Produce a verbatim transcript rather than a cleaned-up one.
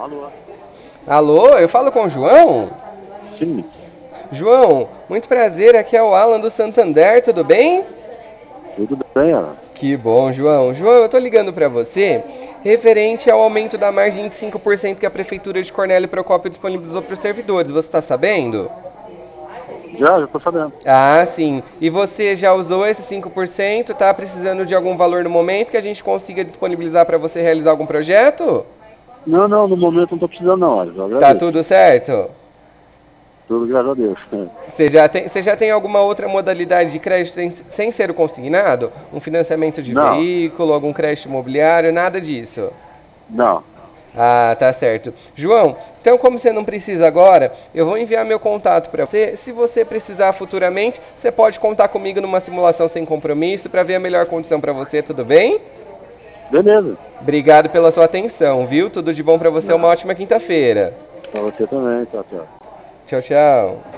Alô? Alô, eu falo com o João? Sim, João, muito prazer, aqui é o Alan do Santander, tudo bem? tudo bem, Alan? Que bom, João. João, eu tô ligando pra você referente ao aumento da margem de cinco por cento que a Prefeitura de Cornélio Procópio disponibilizou para os servidores. Você tá sabendo? Já, já tô sabendo. Ah, sim. E você já usou esse cinco por cento? Tá precisando de algum valor no momento que a gente consiga disponibilizar para você realizar algum projeto? Não, não, no momento não tô precisando não, Alan. Eu Tá agradeço. tudo certo? Tudo graças a Deus. Você já tem, você já tem alguma outra modalidade de crédito sem, sem ser o consignado? Um financiamento de Não, veículo, algum crédito imobiliário, nada disso? não. Ah, tá certo. João, então como você não precisa agora, eu vou enviar meu contato para você. Se você precisar futuramente, você pode contar comigo numa simulação sem compromisso para ver a melhor condição para você, tudo bem? Beleza. Obrigado pela sua atenção, viu? Tudo de bom para você, uma Não. ótima quinta-feira. Pra você também, tchau, tchau. Tchau, tchau.